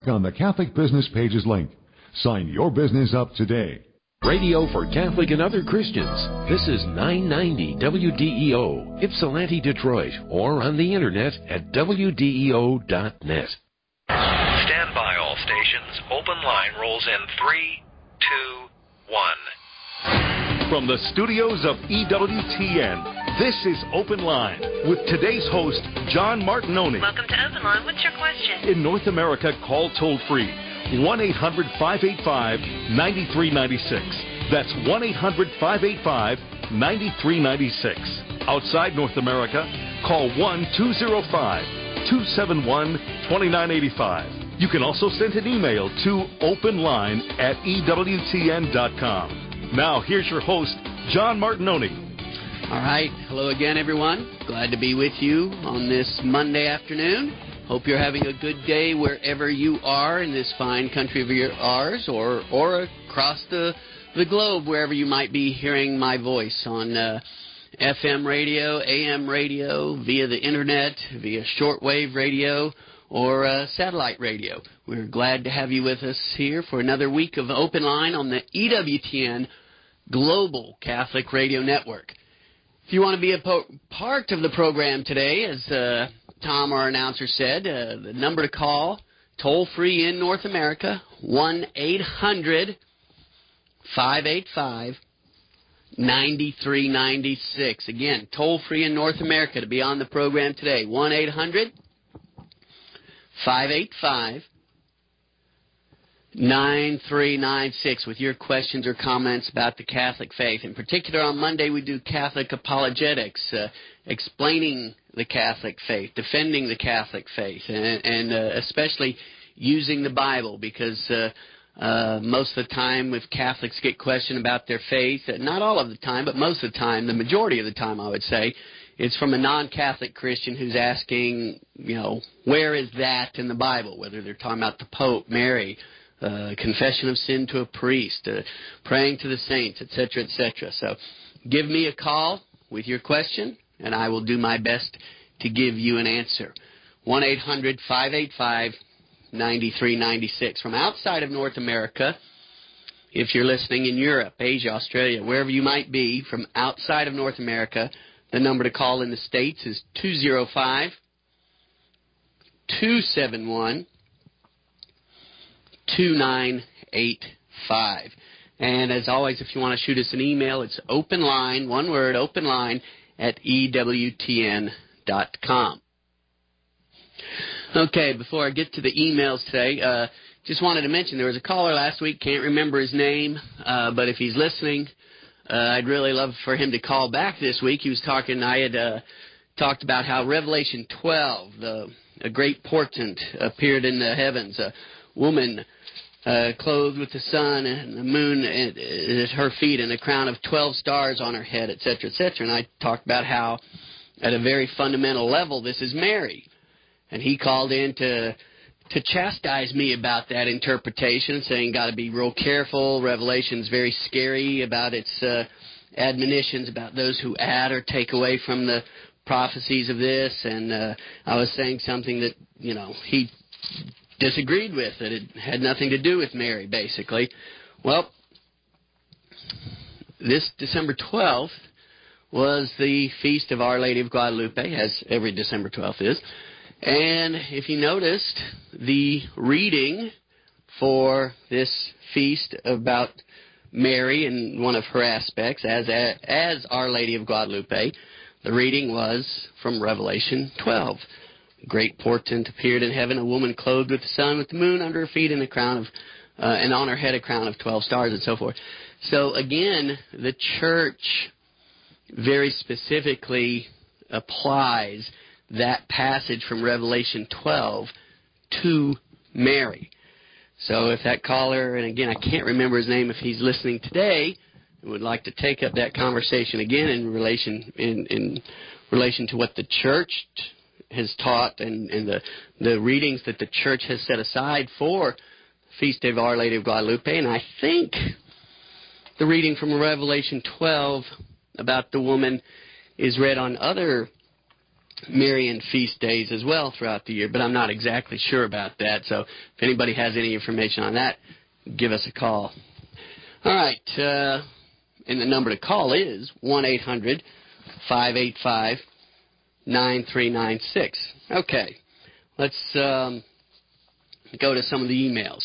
On the Catholic Business Pages link. Sign your business up today. Radio for Catholic and other Christians. This is 990 WDEO, Ypsilanti, Detroit, or on the internet at WDEO.net. Stand by all stations. Open line rolls in 3, 2, 1. From the studios of EWTN, this is Open Line with today's host, John Martinoni. Welcome to Open Line. What's your question? In North America, call toll-free 1-800-585-9396. That's 1-800-585-9396. Outside North America, call 1-205-271-2985. You can also send an email to openline@ewtn.com. Now, here's your host, John Martinoni. All right. Hello again, everyone. Glad to be with you on this Monday afternoon. Hope you're having a good day wherever you are in this fine country of ours, or across the globe, wherever you might be hearing my voice on FM radio, AM radio, via the internet, via shortwave radio, or satellite radio. We're glad to have you with us here for another week of Open Line on the EWTN Global Catholic Radio Network. If you want to be a part of the program today, as Tom, our announcer, said, the number to call, toll-free in North America, 1-800-585-9396. Again, toll-free in North America to be on the program today, 1-800-585-9396 with your questions or comments about the Catholic faith. In particular, on Monday we do Catholic apologetics, explaining the Catholic faith, defending the Catholic faith, and especially using the Bible, because most of the time if Catholics get questioned about their faith, not all of the time, but most of the time, the majority of the time I would say, it's from a non-Catholic Christian who's asking, where is that in the Bible, whether they're talking about the Pope, Mary, confession of sin to a priest, praying to the saints, etc., etc. So give me a call with your question, and I will do my best to give you an answer. 1-800-585-9396. From outside of North America, if you're listening in Europe, Asia, Australia, wherever you might be, from outside of North America, the number to call in the States is 205-271-2985. And as always, if you want to shoot us an email, it's openline, one word, openline, @ewtn.com. Okay, before I get to the emails today, just wanted to mention there was a caller last week, can't remember his name, but if he's listening, I'd really love for him to call back this week. He was talking, I had talked about how Revelation 12, a great portent appeared in the heavens, a woman clothed with the sun and the moon at her feet and a crown of 12 stars on her head, etc., etc. And I talked about how, at a very fundamental level, this is Mary. And he called in to chastise me about that interpretation, saying got to be real careful. Revelation's very scary about its admonitions about those who add or take away from the prophecies of this. And I was saying something that, he disagreed with, that it had nothing to do with Mary, basically. Well, this December 12th was the Feast of Our Lady of Guadalupe, as every December 12th is. And if you noticed, the reading for this feast about Mary and one of her aspects as Our Lady of Guadalupe, the reading was from Revelation 12. Great portent appeared in heaven, a woman clothed with the sun, with the moon under her feet, and and on her head a crown of 12 stars, and so forth. So again, the Church very specifically applies that passage from Revelation 12 to Mary. So if that caller, and again I can't remember his name, if he's listening today, would like to take up that conversation again in relation to what the Church has taught and the readings that the Church has set aside for Feast of Our Lady of Guadalupe. And I think the reading from Revelation 12 about the woman is read on other Marian feast days as well throughout the year, but I'm not exactly sure about that. So if anybody has any information on that, give us a call. All right, and the number to call is 1-800-585-9396. Okay, let's go to some of the emails.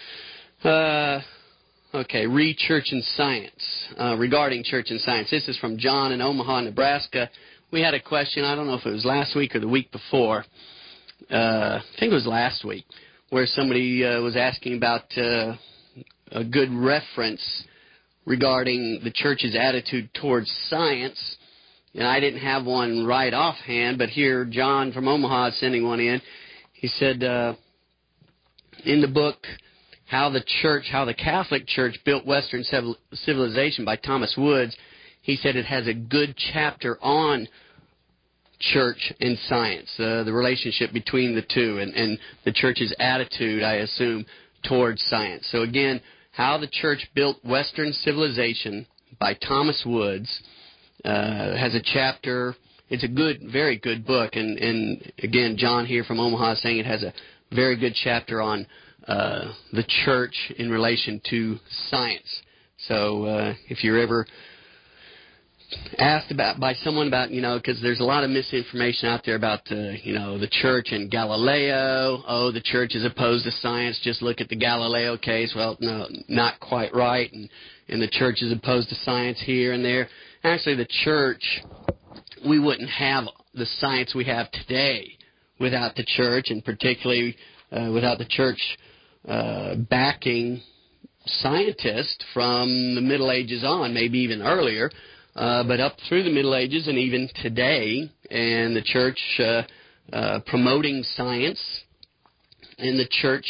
Okay, read Church and Science. Regarding Church and Science, this is from John in Omaha, Nebraska. We had a question, I don't know if it was last week or the week before, I think it was last week, where somebody was asking about a good reference regarding the church's attitude towards science. And I didn't have one right offhand, but here John from Omaha is sending one in. He said, in the book, How the Catholic Church Built Western Civilization by Thomas Woods, he said it has a good chapter on church and science, the relationship between the two, and the church's attitude, I assume, towards science. So again, How the Church Built Western Civilization by Thomas Woods has a chapter. It's a good, very good book, and again, John here from Omaha is saying it has a very good chapter on the church in relation to science. So if you're ever asked by someone about, because there's a lot of misinformation out there about, the church and Galileo. Oh, the church is opposed to science. Just look at the Galileo case. Well, no, not quite right. And the church is opposed to science here and there. Actually, the church, we wouldn't have the science we have today without the church, and particularly without the church backing scientists from the Middle Ages on, maybe even earlier, but up through the Middle Ages and even today, and the church promoting science, and the church,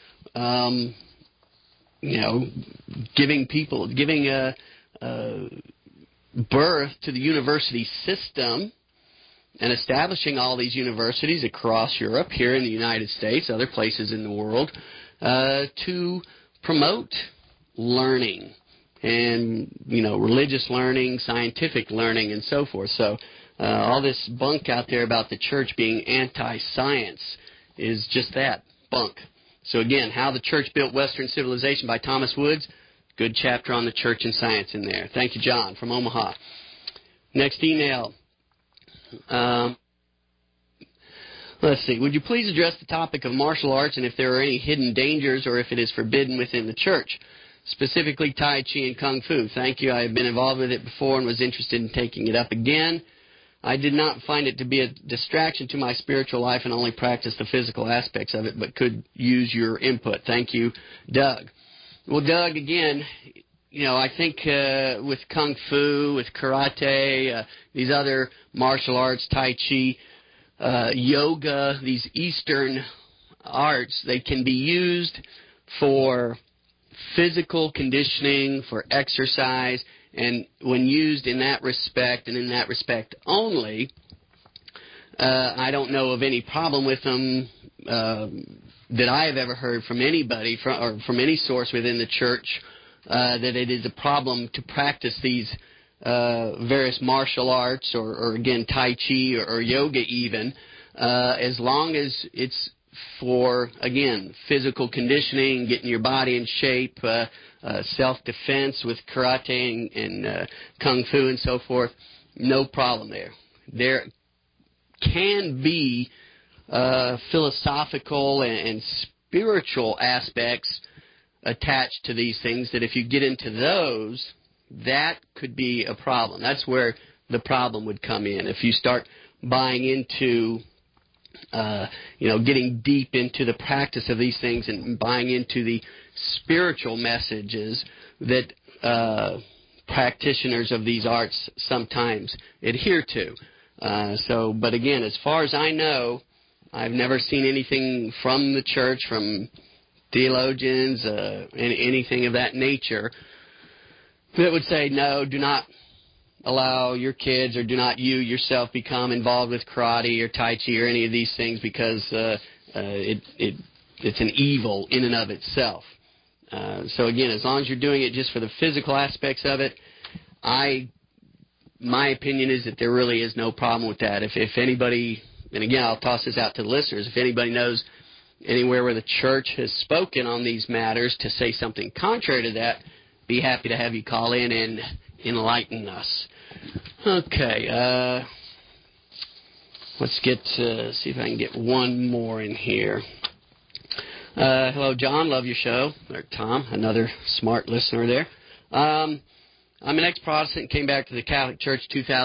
giving birth to the university system and establishing all these universities across Europe, here in the United States, other places in the world, to promote learning and, religious learning, scientific learning, and so forth. So all this bunk out there about the church being anti-science is just that, bunk. So again, How the Church Built Western Civilization by Thomas Woods. Good chapter on the church and science in there. Thank you, John, from Omaha. Next email. Let's see. Would you please address the topic of martial arts and if there are any hidden dangers or if it is forbidden within the church, specifically Tai Chi and Kung Fu? Thank you. I have been involved with it before and was interested in taking it up again. I did not find it to be a distraction to my spiritual life and only practice the physical aspects of it, but could use your input. Thank you, Doug. Well, Doug, again, I think with Kung Fu, with Karate, these other martial arts, Tai Chi, yoga, these Eastern arts, they can be used for physical conditioning, for exercise, and when used in that respect and in that respect only, I don't know of any problem with them that I have ever heard from anybody or from any source within the church that it is a problem to practice these various martial arts or again, Tai Chi or yoga even, as long as it's for, again, physical conditioning, getting your body in shape, self-defense with karate and kung fu and so forth, no problem there. There can be philosophical and spiritual aspects attached to these things that if you get into those, that could be a problem. That's where the problem would come in. If you start buying into, getting deep into the practice of these things and buying into the spiritual messages that practitioners of these arts sometimes adhere to. But again, as far as I know, I've never seen anything from the church, from theologians, anything of that nature, that would say, no, do not allow your kids or do not you yourself become involved with karate or Tai Chi or any of these things because it's an evil in and of itself. So again, as long as you're doing it just for the physical aspects of it, I my opinion is that there really is no problem with that. If anybody, and again, I'll toss this out to the listeners, if anybody knows anywhere where the church has spoken on these matters to say something contrary to that, be happy to have you call in and enlighten us. Okay, let's see if I can get one more in here. Hello, John. Love your show. Or Tom, another smart listener there. I'm an ex-Protestant, came back to the Catholic Church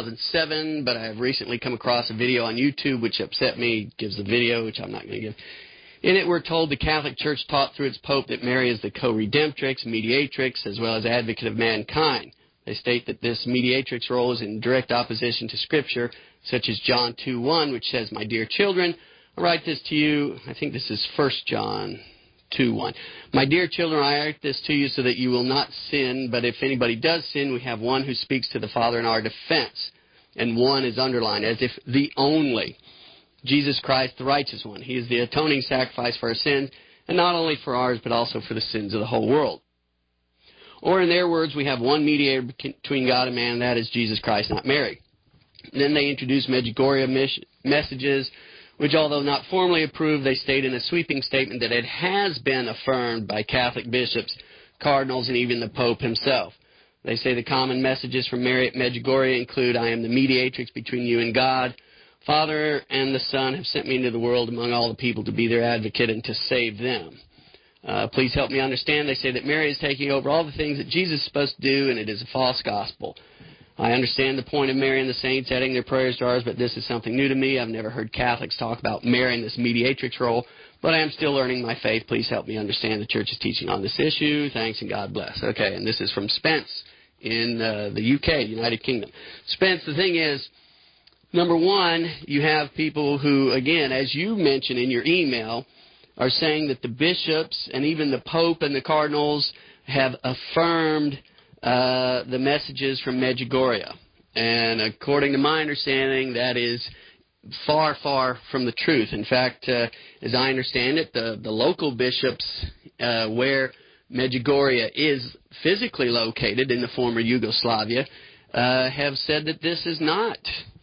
2007, but I have recently come across a video on YouTube which upset me. It gives the video, which I'm not going to give. In it, we're told the Catholic Church taught through its Pope that Mary is the co-redemptrix, mediatrix, as well as advocate of mankind. They state that this mediatrix role is in direct opposition to Scripture, such as John 2:1, which says, "My dear children, I write this to you." I think this is 1 John 2:1. "My dear children, I write this to you so that you will not sin, but if anybody does sin, we have one who speaks to the Father in our defense." And one is underlined, as if the only. Jesus Christ, the righteous one. He is the atoning sacrifice for our sins, and not only for ours, but also for the sins of the whole world. Or in their words, we have one mediator between God and man, and that is Jesus Christ, not Mary. Then they introduce Medjugorje messages, which, although not formally approved, they state in a sweeping statement that it has been affirmed by Catholic bishops, cardinals, and even the Pope himself. They say the common messages from Mary at Medjugorje include, "I am the mediatrix between you and God. Father and the Son have sent me into the world among all the people to be their advocate and to save them. Please help me understand." They say that Mary is taking over all the things that Jesus is supposed to do, and it is a false gospel. "I understand the point of Mary and the saints adding their prayers to ours, but this is something new to me. I've never heard Catholics talk about Mary in this mediatrix role, but I am still learning my faith. Please help me understand the Church's teaching on this issue. Thanks and God bless." Okay, and this is from Spence in the UK, United Kingdom. Spence, the thing is, number one, you have people who, again, as you mentioned in your email, are saying that the bishops and even the Pope and the cardinals have affirmed the messages from Medjugorje. And according to my understanding, that is far, far from the truth. In fact, as I understand it, the local bishops where Medjugorje is physically located in the former Yugoslavia have said that this is not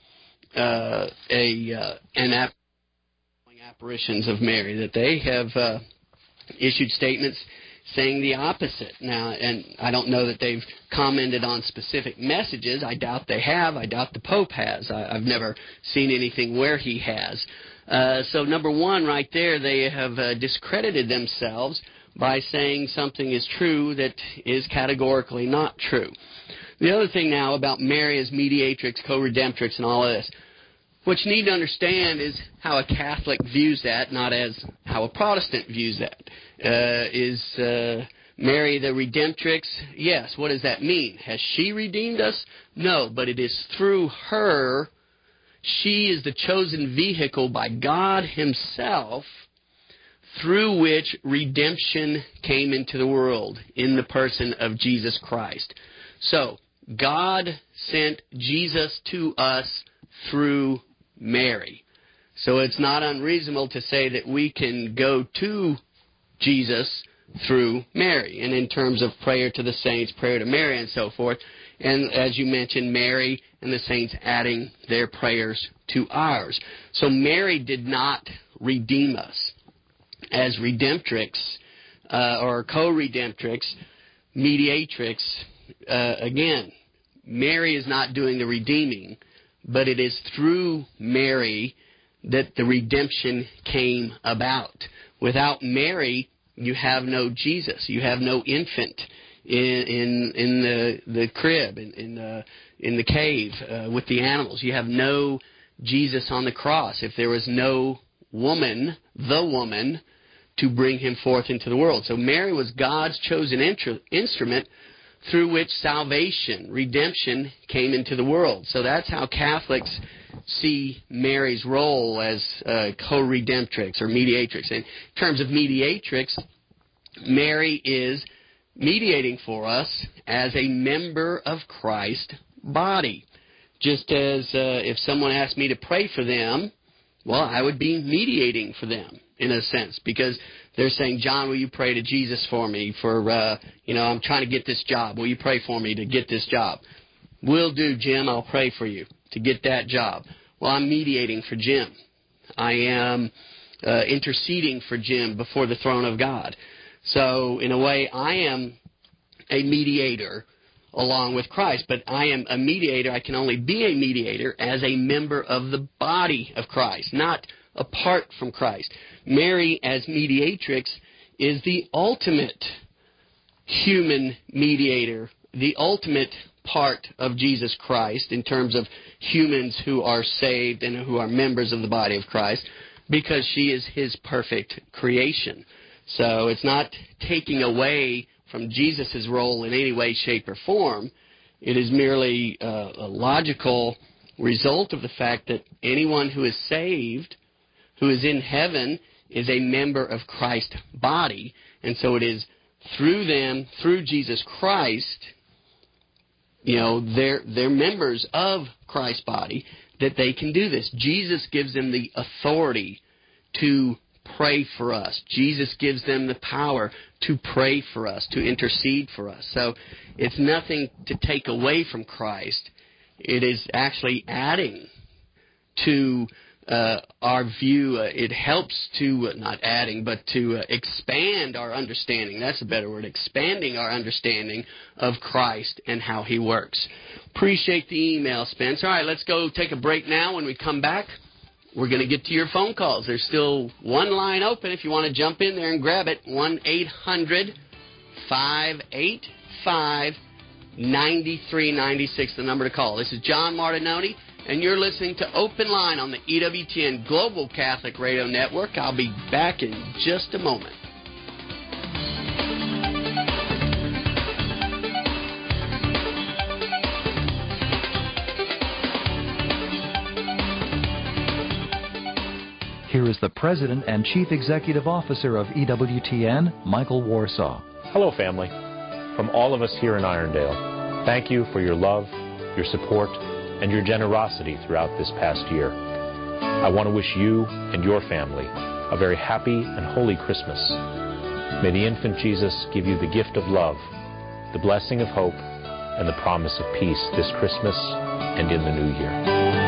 apparitions of Mary, that they have issued statements saying the opposite. Now, and I don't know that they've commented on specific messages. I doubt they have. I doubt the Pope has. I've never seen anything where he has. So number one, right there, they have discredited themselves by saying something is true that is categorically not true. The other thing now about Mary as mediatrix, co-redemptrix, and all of this, what you need to understand is how a Catholic views that, not as how a Protestant views that. Is Mary the redemptrix? Yes. What does that mean? Has she redeemed us? No, but it is through her. She is the chosen vehicle by God himself through which redemption came into the world in the person of Jesus Christ. So, God sent Jesus to us through Mary. So it's not unreasonable to say that we can go to Jesus through Mary. And in terms of prayer to the saints, prayer to Mary, and so forth, and as you mentioned, Mary and the saints adding their prayers to ours. So Mary did not redeem us. As redemptrix, or co-redemptrix, mediatrix, again, Mary is not doing the redeeming, but it is through Mary that the redemption came about. Without Mary, you have no Jesus. You have no infant in the crib, in the cave with the animals. You have no Jesus on the cross. If there was no woman, the woman, to bring him forth into the world. So Mary was God's chosen instrument through which salvation, redemption, came into the world. So that's how Catholics see Mary's role as co-redemptrix or mediatrix. In terms of mediatrix, Mary is mediating for us as a member of Christ's body. Just as if someone asked me to pray for them, well, I would be mediating for them in a sense, because they're saying, "John, will you pray to Jesus for me for, I'm trying to get this job. Will you pray for me to get this job?" Will do, Jim. I'll pray for you to get that job. Well, I'm mediating for Jim. I am interceding for Jim before the throne of God. So, in a way, I am a mediator along with Christ, but I am a mediator. I can only be a mediator as a member of the body of Christ, not apart from Christ. Mary, as mediatrix, is the ultimate human mediator, the ultimate part of Jesus Christ in terms of humans who are saved and who are members of the body of Christ, because she is his perfect creation. So it's not taking away from Jesus' role in any way, shape, or form. It is merely a logical result of the fact that anyone who is saved, who is in heaven, is a member of Christ's body. And so it is through them, through Jesus Christ, they're members of Christ's body, that they can do this. Jesus gives them the authority to pray for us. Jesus gives them the power to pray for us, to intercede for us. So it's nothing to take away from Christ. It is actually adding to our view. It helps to, not adding, but to expand our understanding. That's a better word, expanding our understanding of Christ and how he works. Appreciate the email, Spence. All right, let's go take a break now. When we come back, we're going to get to your phone calls. There's still one line open if you want to jump in there and grab it. 1-800-585-9396, the number to call. This is John Martinoni, and you're listening to Open Line on the EWTN Global Catholic Radio Network. I'll be back in just a moment. Here is the President and Chief Executive Officer of EWTN, Michael Warsaw. Hello, family. From all of us here in Irondale, thank you for your love, your support, and your generosity throughout this past year. I want to wish you and your family a very happy and holy Christmas. May the infant Jesus give you the gift of love, the blessing of hope, and the promise of peace this Christmas and in the new year.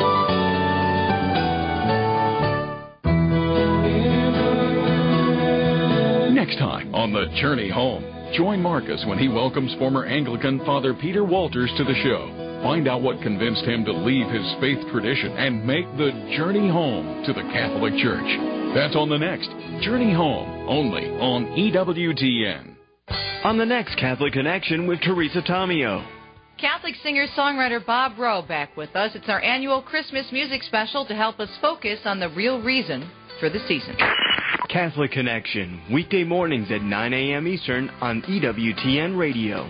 Next time on The Journey Home, join Marcus when he welcomes former Anglican Father Peter Walters to the show. Find out what convinced him to leave his faith tradition and make the journey home to the Catholic Church. That's on the next Journey Home, only on EWTN. On the next Catholic Connection with Teresa Tomeo. Catholic singer-songwriter Bob Rowe back with us. It's our annual Christmas music special to help us focus on the real reason for the season. Catholic Connection, weekday mornings at 9 a.m. Eastern on EWTN Radio.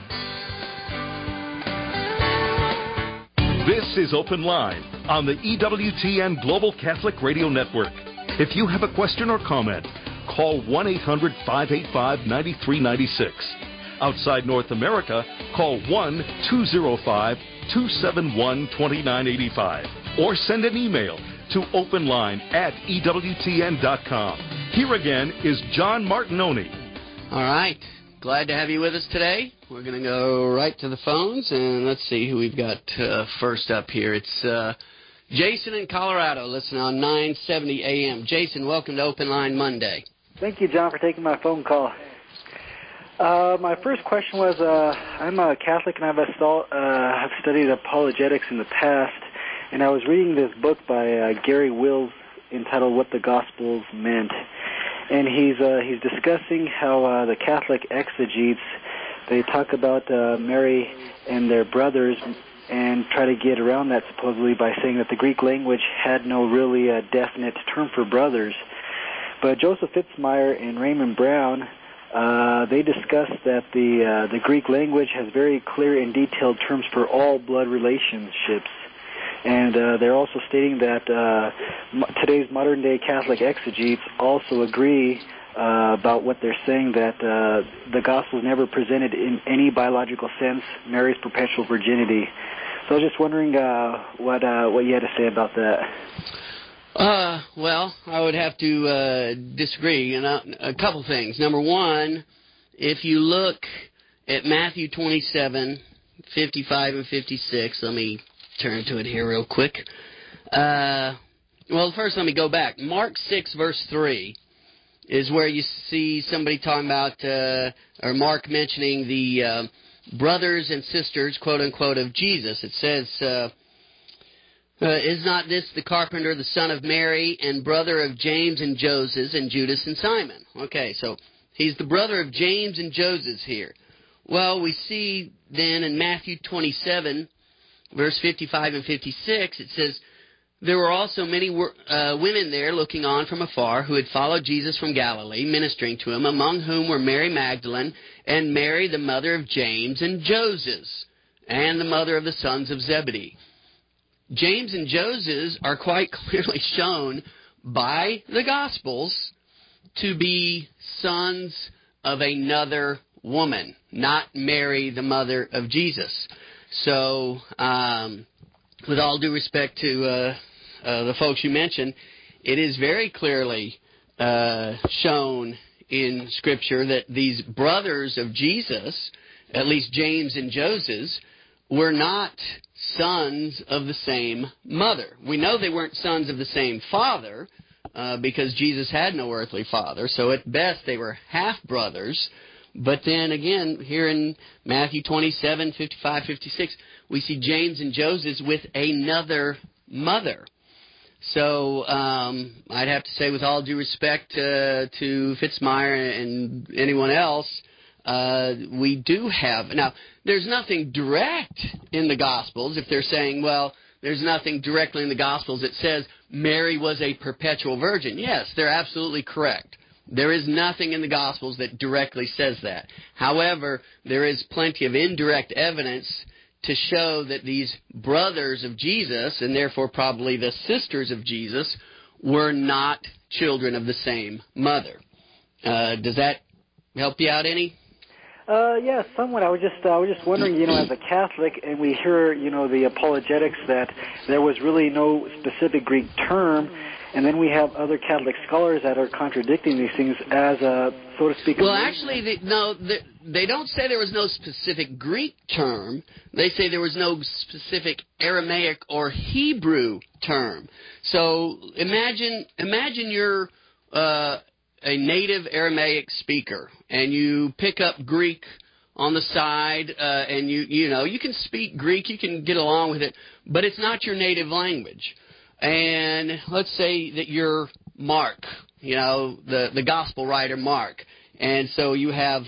This is Open Line on the EWTN Global Catholic Radio Network. If you have a question or comment, call 1-800-585-9396. Outside North America, call 1-205-271-2985 or send an email to openline@ewtn.com. Here again is John Martinoni. All right. Glad to have you with us today. We're going to go right to the phones, and let's see who we've got first up here. It's Jason in Colorado, listening on 970 AM. Jason, welcome to Open Line Monday. Thank you, John, for taking my phone call. My first question was, I'm a Catholic, and I've studied apologetics in the past, and I was reading this book by Gary Wills entitled What the Gospels Meant. And he's discussing how the Catholic exegetes, they talk about Mary and their brothers and try to get around that supposedly by saying that the Greek language had no really definite term for brothers. But Joseph Fitzmyer and Raymond Brown, they discuss that the Greek language has very clear and detailed terms for all blood relationships. And they're also stating that today's modern-day Catholic exegetes also agree about what they're saying, that the Gospels never presented in any biological sense Mary's perpetual virginity. So I was just wondering what you had to say about that. Well, I would have to disagree. A couple things. Number one, if you look at Matthew 27 55 and 56. Let me turn to it here real quick. Well, first let me go back. Mark 6, verse 3 is where you see somebody talking about, or Mark mentioning the brothers and sisters, quote-unquote, of Jesus. It says, is not this the carpenter, the son of Mary, and brother of James and Joseph and Judas and Simon? Okay, so he's the brother of James and Joseph here. Well, we see then in Matthew 27, verse 55 and 56, it says, there were also many women there looking on from afar who had followed Jesus from Galilee, ministering to him, among whom were Mary Magdalene and Mary, the mother of James and Joseph, and the mother of the sons of Zebedee. James and Joseph are quite clearly shown by the Gospels to be sons of another woman, not Mary, the mother of Jesus. So, with all due respect to the folks you mentioned, it is very clearly shown in Scripture that these brothers of Jesus, at least James and Joseph, were not sons of the same mother. We know they weren't sons of the same father because Jesus had no earthly father, so at best they were half-brothers. But then again, here in Matthew 27, 55, 56, we see James and Joseph with another mother. So I'd have to say, with all due respect to Fitzmyer and anyone else, we do have... Now, there's nothing direct in the Gospels. If they're saying, well, there's nothing directly in the Gospels that says Mary was a perpetual virgin. Yes, they're absolutely correct. There is nothing in the Gospels that directly says that. However, there is plenty of indirect evidence to show that these brothers of Jesus, and therefore probably the sisters of Jesus, were not children of the same mother. Does that help you out any? Yeah, somewhat. I was just wondering, as a Catholic, and we hear, the apologetics that there was really no specific Greek term, and then we have other Catholic scholars that are contradicting these things as so to speak. Well, actually, they don't say there was no specific Greek term. They say there was no specific Aramaic or Hebrew term. So imagine you're a native Aramaic speaker, and you pick up Greek on the side, and you can speak Greek, you can get along with it, but it's not your native language. And let's say that you're Mark, the gospel writer Mark, and so you have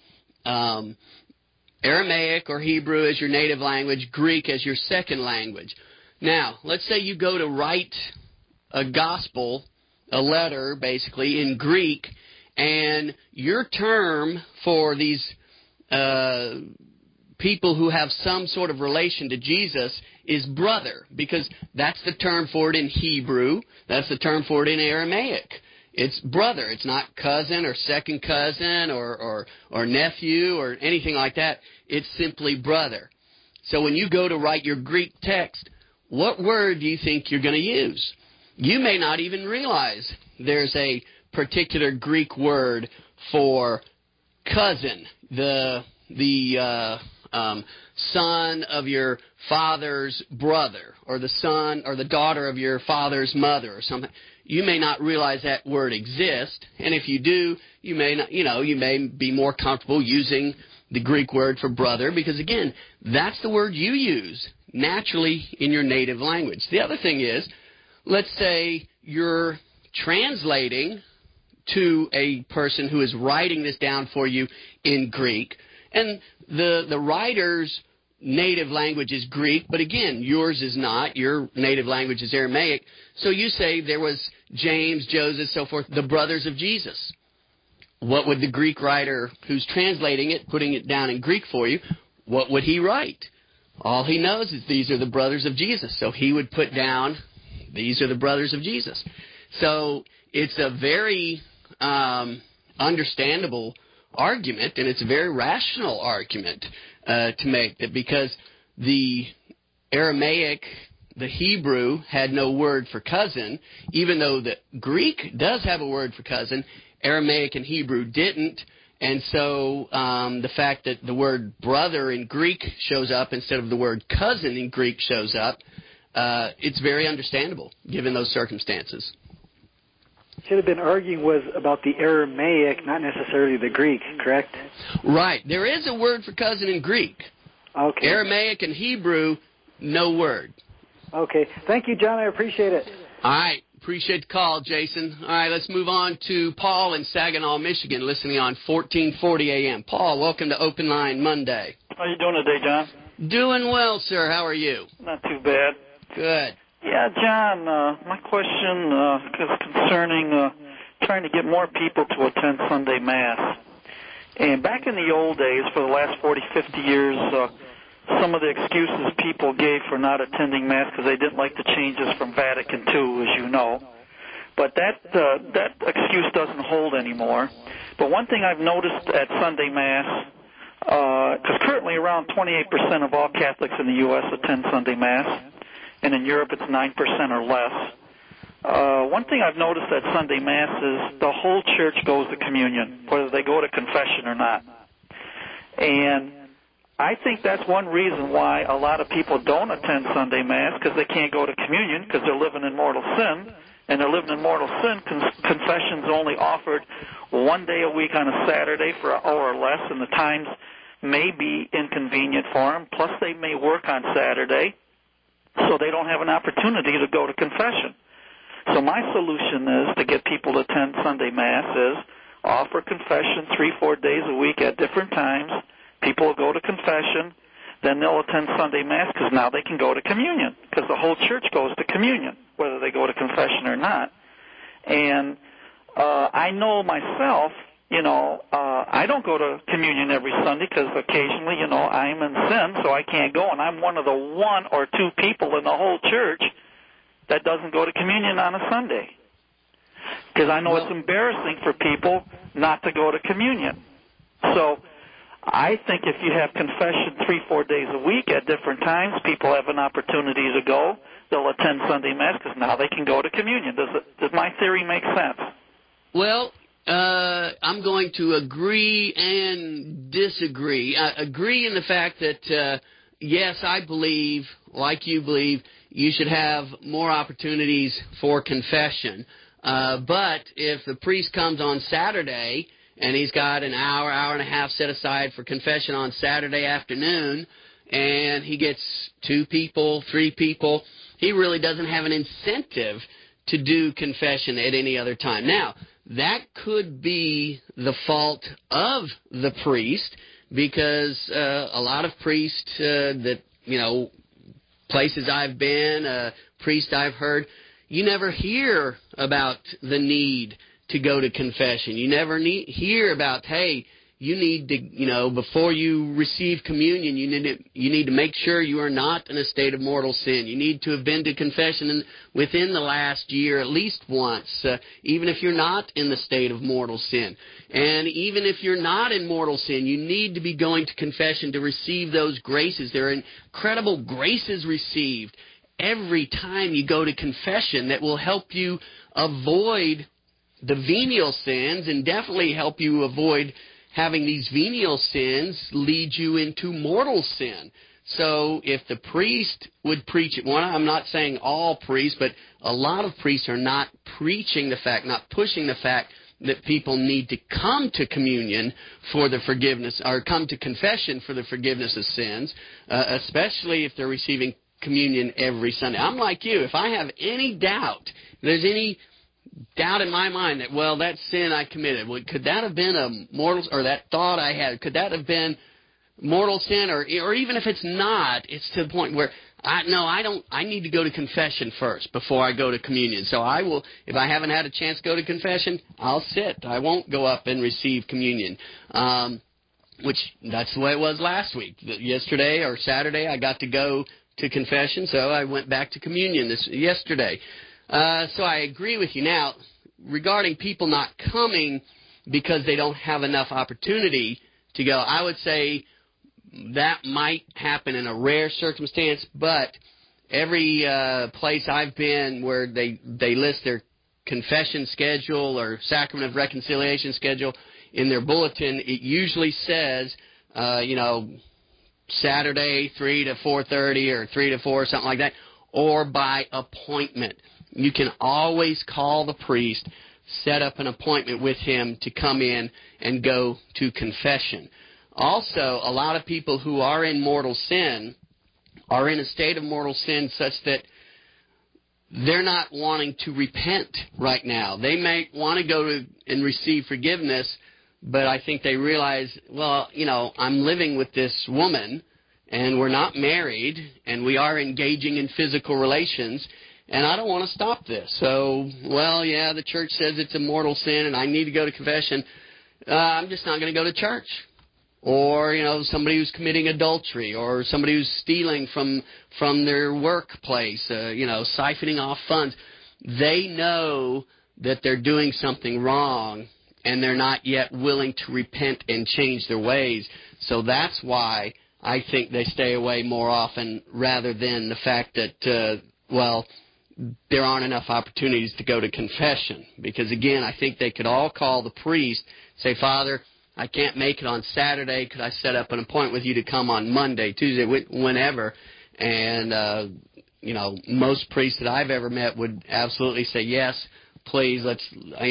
Aramaic or Hebrew as your native language, Greek as your second language. Now, let's say you go to write a gospel, a letter, basically, in Greek, and your term for these people who have some sort of relation to Jesus is brother, because that's the term for it in Hebrew, that's the term for it in Aramaic. It's brother. It's not cousin or second cousin or nephew or anything like that. It's simply brother. So when you go to write your Greek text, what word do you think you're going to use? You may not even realize there's a particular Greek word for cousin, the son of your father's brother, or the son or the daughter of your father's mother, or something. You may not realize that word exists, and if you do, you may not, you may be more comfortable using the Greek word for brother, because again, that's the word you use naturally in your native language. The other thing is, let's say you're translating to a person who is writing this down for you in Greek, and the writer's native language is Greek, but again, yours is not. Your native language is Aramaic. So you say there was James, Joseph, so forth, the brothers of Jesus. What would the Greek writer who's translating it, putting it down in Greek for you, what would he write? All he knows is these are the brothers of Jesus. So he would put down, these are the brothers of Jesus. So it's a very understandable argument, and it's a very rational argument to make, that because the Aramaic, the Hebrew, had no word for cousin, even though the Greek does have a word for cousin, Aramaic and Hebrew didn't, And so the fact that the word brother in Greek shows up instead of the word cousin in Greek shows up, it's very understandable given those circumstances. Should have been arguing was about the Aramaic, not necessarily the Greek, correct? Right. There is a word for cousin in Greek. Okay. Aramaic and Hebrew, no word. Okay. Thank you, John. I appreciate it. All right. Appreciate the call, Jason. All right, let's move on to Paul in Saginaw, Michigan, listening on 1440 AM. Paul, welcome to Open Line Monday. How you doing today, John? Doing well, sir. How are you? Not too bad. Good. Yeah, John, my question is concerning trying to get more people to attend Sunday Mass. And back in the old days, for the last 40, 50 years, some of the excuses people gave for not attending Mass because they didn't like the changes from Vatican II, as you know. But that excuse doesn't hold anymore. But one thing I've noticed at Sunday Mass, because currently around 28% of all Catholics in the U.S. attend Sunday Mass, and in Europe it's 9% or less. One thing I've noticed at Sunday Mass is the whole church goes to communion, whether they go to confession or not. And I think that's one reason why a lot of people don't attend Sunday Mass, because they can't go to communion because they're living in mortal sin. And they're living in mortal sin. Confession's only offered one day a week on a Saturday for an hour or less, and the times may be inconvenient for them. Plus, they may work on Saturday, so they don't have an opportunity to go to confession. So my solution is to get people to attend Sunday Mass is offer confession 3-4 days a week at different times. People will go to confession, then they'll attend Sunday Mass because now they can go to communion because the whole church goes to communion, whether they go to confession or not. And I know myself, I don't go to communion every Sunday because occasionally, I'm in sin, so I can't go. And I'm one of the 1 or 2 people in the whole church that doesn't go to communion on a Sunday because I know it's embarrassing for people not to go to communion. So I think if you have confession 3-4 days a week at different times, people have an opportunity to go. They'll attend Sunday Mass because now they can go to communion. Does my theory make sense? Well, I'm going to agree and disagree. Agree in the fact that, yes, I believe, like you believe, you should have more opportunities for confession. But if the priest comes on Saturday and he's got an hour and a half set aside for confession on Saturday afternoon, and he gets 2 people, 3 people, he really doesn't have an incentive to do confession at any other time. Now, that could be the fault of the priest because a lot of priests places I've been, priests I've heard, you never hear about the need to go to confession. You never hear about, hey, you need to, before you receive communion, you need to make sure you are not in a state of mortal sin. You need to have been to confession within the last year at least once, even if you're not in the state of mortal sin. And even if you're not in mortal sin, you need to be going to confession to receive those graces. There are incredible graces received every time you go to confession that will help you avoid the venial sins and definitely help you avoid having these venial sins lead you into mortal sin. So if the priest would preach it, I'm not saying all priests, but a lot of priests are not preaching the fact, not pushing the fact that people need to come to communion for the forgiveness, or come to confession for the forgiveness of sins, especially if they're receiving communion every Sunday. I'm like you. If I have any doubt, there's any doubt in my mind that, well, that sin I committed, could that have been a mortal, or that thought I had, could that have been mortal sin, or even if it's not, it's to the point where I need to go to confession first before I go to communion. So I will, if I haven't had a chance to go to confession, I'll sit. I won't go up and receive communion. Which that's the way it was last week. Yesterday or Saturday, I got to go to confession, so I went back to communion yesterday. So I agree with you. Now, regarding people not coming because they don't have enough opportunity to go, I would say that might happen in a rare circumstance, but every place I've been where they list their confession schedule or sacrament of reconciliation schedule, in their bulletin, it usually says, Saturday 3 to 4:30 or 3 to 4, something like that, or by appointment. You can always call the priest, set up an appointment with him to come in and go to confession. Also, a lot of people who are in mortal sin are in a state of mortal sin such that they're not wanting to repent right now. They may want to go to and receive forgiveness, but I think they realize, I'm living with this woman, and we're not married, and we are engaging in physical relations, and I don't want to stop this. So, the church says it's a mortal sin, and I need to go to confession. I'm just not going to go to church. Or, somebody who's committing adultery, or somebody who's stealing from their workplace, siphoning off funds. They know that they're doing something wrong, and they're not yet willing to repent and change their ways. So that's why I think they stay away more often, rather than the fact that, there aren't enough opportunities to go to confession. Because, again, I think they could all call the priest, say, Father, I can't make it on Saturday. Could I set up an appointment with you to come on Monday, Tuesday, whenever? And, most priests that I've ever met would absolutely say, yes, please, let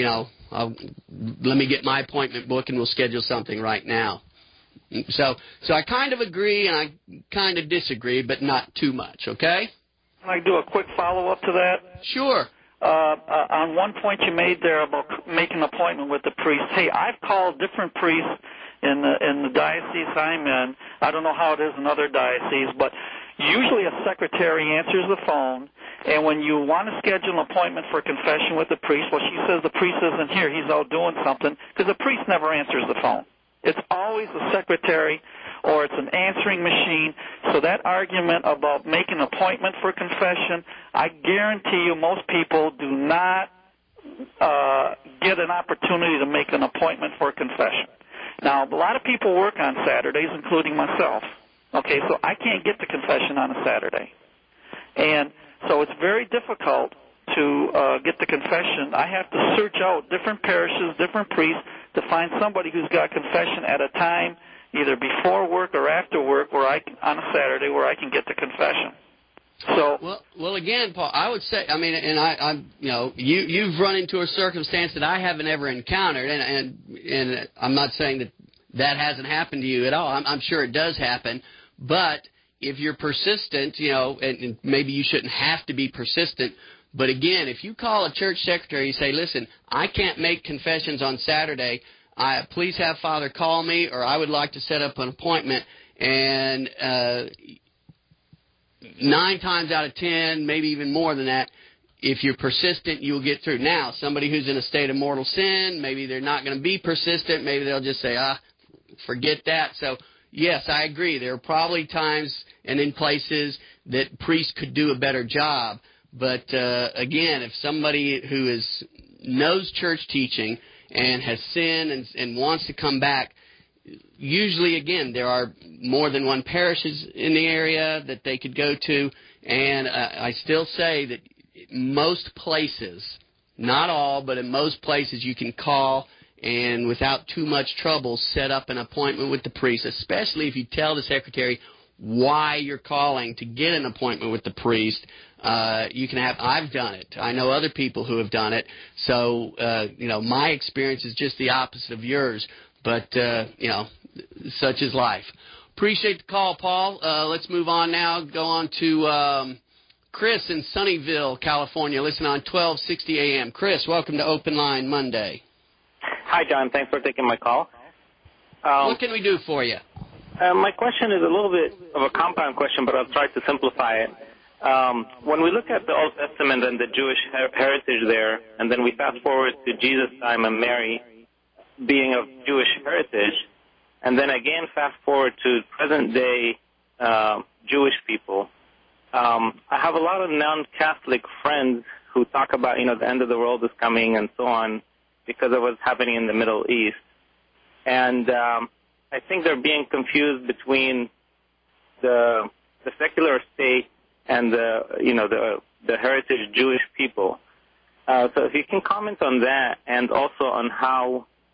me get my appointment book and we'll schedule something right now. So I kind of agree and I kind of disagree, but not too much, okay? Can I do a quick follow-up to that? Sure. On one point you made there about making an appointment with the priest. Hey, I've called different priests in the diocese I'm in. I don't know how it is in other dioceses, but usually a secretary answers the phone, and when you want to schedule an appointment for confession with the priest, she says the priest isn't here, he's out doing something, because the priest never answers the phone. It's always the secretary or it's an answering machine. So that argument about making an appointment for confession, I guarantee you most people do not get an opportunity to make an appointment for confession. Now, a lot of people work on Saturdays, including myself. Okay, so I can't get to confession on a Saturday. And so it's very difficult to get to confession. I have to search out different parishes, different priests, to find somebody who's got confession at a time, either before work or after work, on a Saturday, where I can get to confession. So well, again, Paul, I would say, you've run into a circumstance that I haven't ever encountered, and I'm not saying that hasn't happened to you at all. I'm sure it does happen, but if you're persistent, and maybe you shouldn't have to be persistent. But again, if you call a church secretary and say, listen, I can't make confessions on Saturday, please have Father call me, or I would like to set up an appointment, and 9 times out of 10, maybe even more than that, if you're persistent, you'll get through. Now, somebody who's in a state of mortal sin, maybe they're not going to be persistent. Maybe they'll just say, forget that. So, yes, I agree. There are probably times and in places that priests could do a better job. But, again, if somebody who knows church teaching and has sinned and wants to come back, usually, again, there are more than one parishes in the area that they could go to. And I still say that most places, not all, but in most places you can call and without too much trouble set up an appointment with the priest, especially if you tell the secretary why you're calling to get an appointment with the priest. I've done it. I know other people who have done it. So, my experience is just the opposite of yours. But, such is life. Appreciate the call, Paul. Let's move on now. Go on to Chris in Sunnyvale, California. Listen on 1260 AM. Chris, welcome to Open Line Monday. Hi, John. Thanks for taking my call. What can we do for you? My question is a little bit of a compound question, but I'll try to simplify it. When we look at the Old Testament and the Jewish heritage there, and then we fast forward to Jesus' time and Mary being of Jewish heritage, and then again fast forward to present-day Jewish people, I have a lot of non-Catholic friends who talk about, the end of the world is coming and so on because of what's happening in the Middle East. And I think they're being confused between the secular state and the heritage Jewish people. So if you can comment on that, and also on how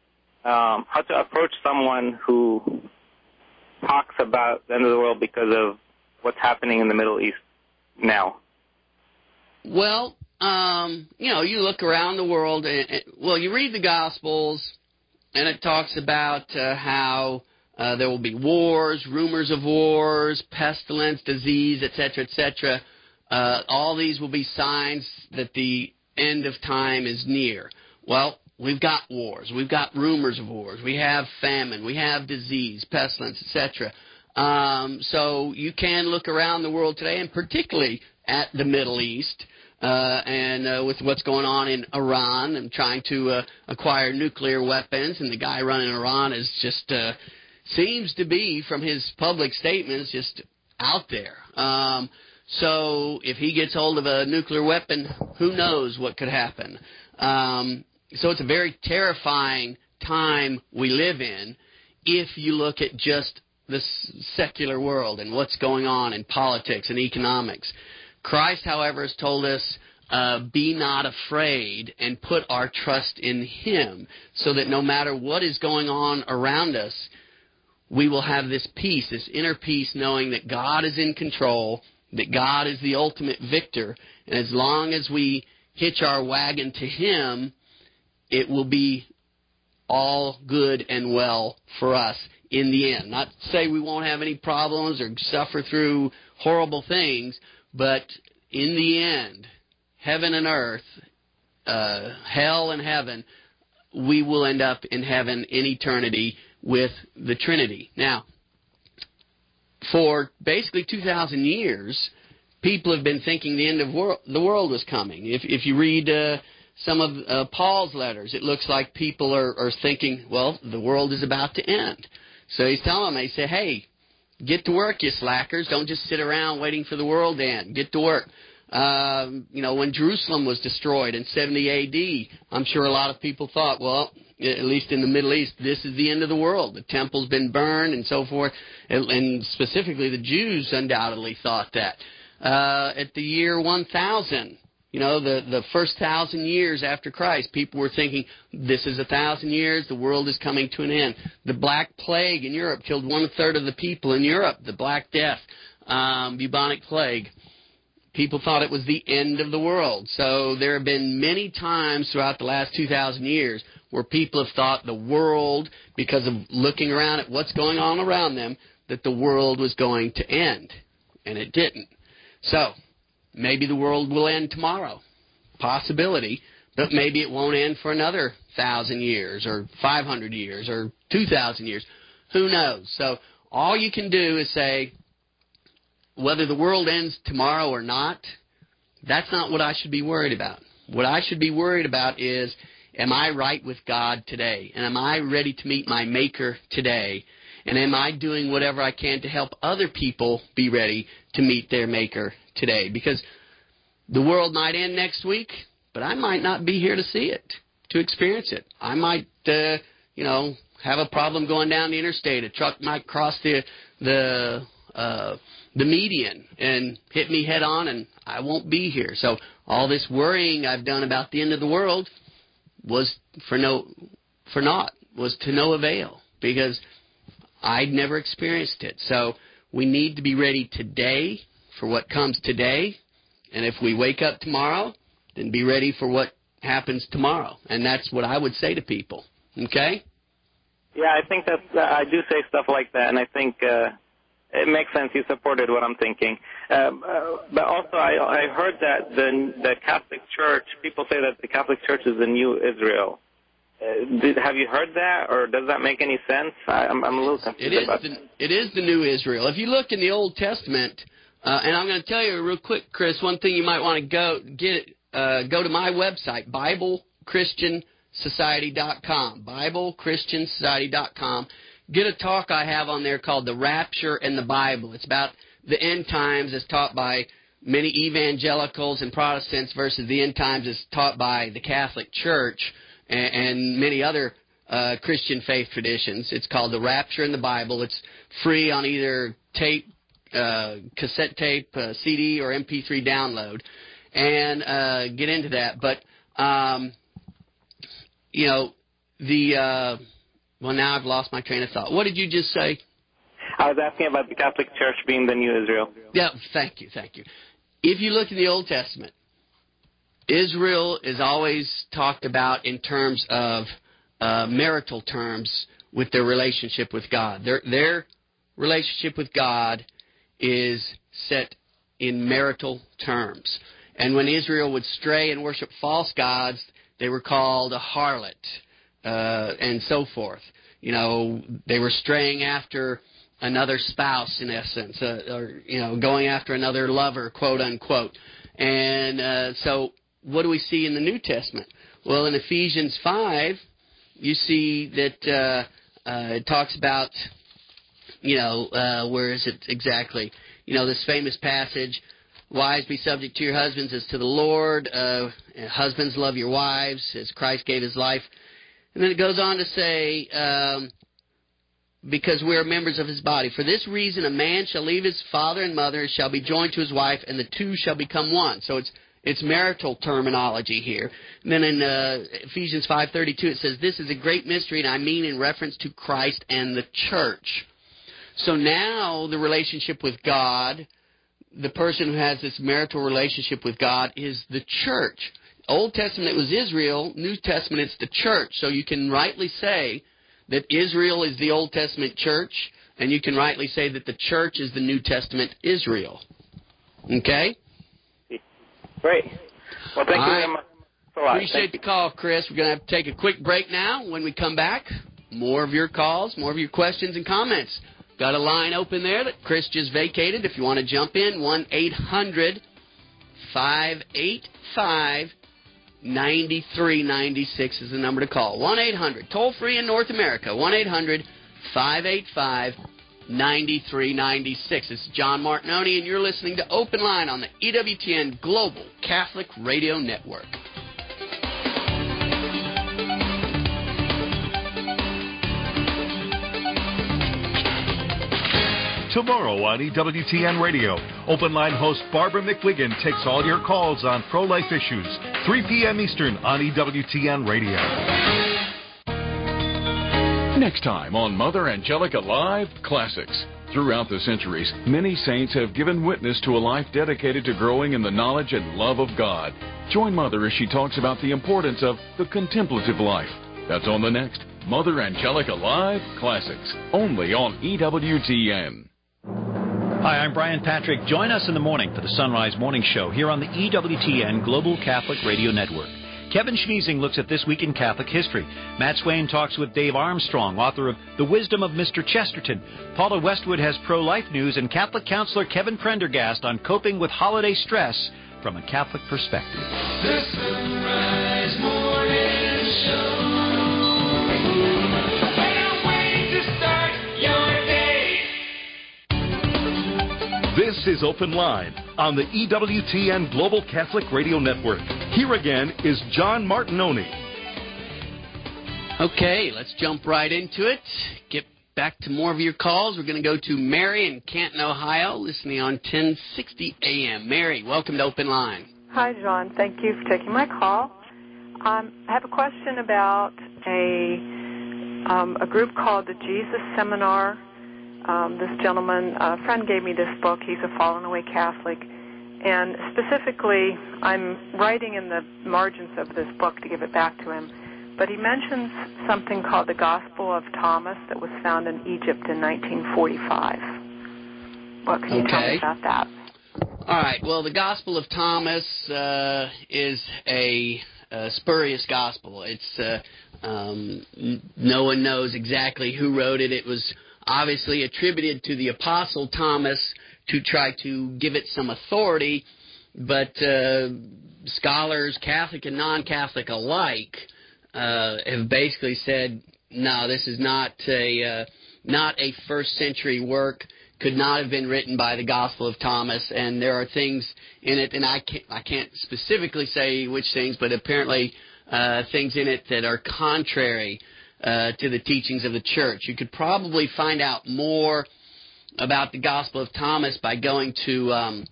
how to approach someone who talks about the end of the world because of what's happening in the Middle East now? Well, you look around the world, you read the Gospels, and it talks about how there will be wars, rumors of wars, pestilence, disease, etc., etc. All these will be signs that the end of time is near. Well, we've got wars. We've got rumors of wars. We have famine. We have disease, pestilence, etc. So you can look around the world today, and particularly at the Middle East, and with what's going on in Iran and trying to acquire nuclear weapons. And the guy running Iran is just seems to be, from his public statements, just out there. So if he gets hold of a nuclear weapon, who knows what could happen. So it's a very terrifying time we live in if you look at just the secular world and what's going on in politics and economics. Christ, however, has told us, be not afraid and put our trust in Him, so that no matter what is going on around us, we will have this peace, this inner peace, knowing that God is in control, that God is the ultimate victor, and as long as we hitch our wagon to Him, it will be all good and well for us in the end. Not to say we won't have any problems or suffer through horrible things, but in the end, heaven and earth, hell and heaven, we will end up in heaven in eternity with the Trinity. Now, for basically 2,000 years, people have been thinking the end of the world was coming. If you read some of Paul's letters, it looks like people are thinking, well, the world is about to end. So he's telling them, he said, hey, get to work, you slackers. Don't just sit around waiting for the world to end. Get to work. When Jerusalem was destroyed in 70 A.D., I'm sure a lot of people thought, well, at least in the Middle East, this is the end of the world. The temple's been burned and so forth. And specifically, the Jews undoubtedly thought that. At the year 1000, the first 1,000 years after Christ, people were thinking, this is 1,000 years, the world is coming to an end. The Black Plague in Europe killed 1/3 of the people in Europe, the Black Death, bubonic plague. People thought it was the end of the world. So there have been many times throughout the last 2,000 years where people have thought the world, because of looking around at what's going on around them, that the world was going to end. And it didn't. So maybe the world will end tomorrow. Possibility. But maybe it won't end for another 1,000 years or 500 years or 2,000 years. Who knows? So all you can do is say, whether the world ends tomorrow or not, that's not what I should be worried about. What I should be worried about is, am I right with God today? And am I ready to meet my Maker today? And am I doing whatever I can to help other people be ready to meet their Maker today? Because the world might end next week, but I might not be here to see it, to experience it. I might, have a problem going down the interstate. A truck might cross the median and hit me head on, and I won't be here. So all this worrying I've done about the end of the world was was to no avail, because I'd never experienced it. So we need to be ready today for what comes today, and if we wake up tomorrow, then be ready for what happens tomorrow. And that's what I would say to people. Okay? Yeah, I think I do say stuff like that, and I think it makes sense. You supported what I'm thinking. But also, I heard that the Catholic Church, people say that the Catholic Church is the new Israel. Have you heard that, or does that make any sense? I'm a little confused about that. It is the new Israel. If you look in the Old Testament, and I'm going to tell you real quick, Chris, one thing you might want to go to my website, BibleChristianSociety.com, BibleChristianSociety.com. Get a talk I have on there called The Rapture and the Bible. It's about the end times as taught by many evangelicals and Protestants versus the end times as taught by the Catholic Church and many other Christian faith traditions. It's called The Rapture and the Bible. It's free on either tape, cassette tape, CD, or MP3 download. And get into that. But, Well, now I've lost my train of thought. What did you just say? I was asking about the Catholic Church being the new Israel. Yeah, thank you. If you look in the Old Testament, Israel is always talked about in terms of marital terms with their relationship with God. Their relationship with God is set in marital terms. And when Israel would stray and worship false gods, they were called a harlot, and so forth. You know, they were straying after another spouse, in essence, or, you know, going after another lover, quote unquote. And so what do we see in the New Testament? Well, in Ephesians 5, you see that it talks about, you know, where is it exactly? You know, this famous passage, wives, be subject to your husbands as to the Lord. Husbands, love your wives as Christ gave his life. And then it goes on to say, because we are members of his body. For this reason, a man shall leave his father and mother and shall be joined to his wife, and the two shall become one. So it's marital terminology here. And then in Ephesians 5:32, it says, this is a great mystery, and I mean in reference to Christ and the church. So now the relationship with God, the person who has this marital relationship with God is the church. Old Testament, it was Israel. New Testament, it's the church. So you can rightly say that Israel is the Old Testament church, and you can rightly say that the church is the New Testament Israel. Okay? Great. Well, thank you very much. Appreciate the call, Chris. We're going to have to take a quick break now. When we come back, more of your calls, more of your questions and comments. Got a line open there that Chris just vacated. If you want to jump in, 1-800-585-9396 is the number to call. 1-800, toll-free in North America, 1-800-585-9396. This is John Martinoni, and you're listening to Open Line on the EWTN Global Catholic Radio Network. Tomorrow on EWTN Radio, Open Line host Barbara McWiggin takes all your calls on pro-life issues. 3 p.m. Eastern on EWTN Radio. Next time on Mother Angelica Live Classics. Throughout the centuries, many saints have given witness to a life dedicated to growing in the knowledge and love of God. Join Mother as she talks about the importance of the contemplative life. That's on the next Mother Angelica Live Classics, only on EWTN. Hi, I'm Brian Patrick. Join us in the morning for the Sunrise Morning Show here on the EWTN Global Catholic Radio Network. Kevin Schmiesing looks at this week in Catholic history. Matt Swain talks with Dave Armstrong, author of The Wisdom of Mr. Chesterton. Paula Westwood has pro-life news, and Catholic counselor Kevin Prendergast on coping with holiday stress from a Catholic perspective. The Sunrise Morning Show. This is Open Line on the EWTN Global Catholic Radio Network. Here again is John Martinoni. Okay, let's jump right into it. Get back to more of your calls. We're going to go to Mary in Canton, Ohio, listening on 1060 AM. Mary, welcome to Open Line. Hi, John. Thank you for taking my call. I have a question about a group called the Jesus Seminar. This gentleman, a friend gave me this book. He's a fallen away Catholic. And specifically, I'm writing in the margins of this book to give it back to him. But he mentions something called the Gospel of Thomas that was found in Egypt in 1945. What can you tell me about that? All right. Well, the Gospel of Thomas is a spurious gospel. It's no one knows exactly who wrote it. It was obviously attributed to the Apostle Thomas to try to give it some authority, but scholars, Catholic and non-Catholic alike, have basically said, no, this is not a first century work, could not have been written by the Gospel of Thomas, and there are things in it, and I can't specifically say which things, but apparently things in it that are contrary to the teachings of the Church. You could probably find out more about the Gospel of Thomas by going to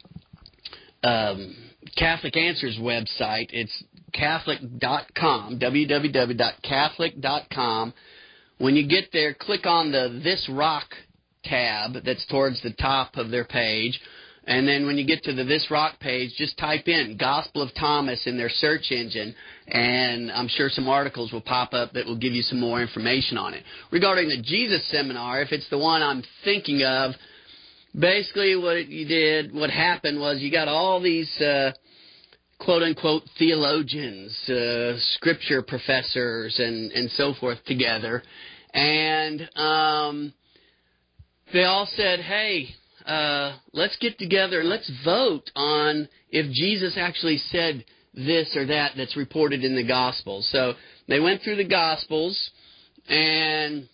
Catholic Answers website. It's Catholic.com, www.catholic.com, When you get there, click on the This Rock tab that's towards the top of their page. And then when you get to the This Rock page, just type in Gospel of Thomas in their search engine, and I'm sure some articles will pop up that will give you some more information on it. Regarding the Jesus Seminar, if it's the one I'm thinking of, basically what happened was you got all these quote-unquote theologians, scripture professors, and so forth together, and they all said, hey, let's get together and let's vote on if Jesus actually said this or that's reported in the Gospels. So they went through the Gospels and,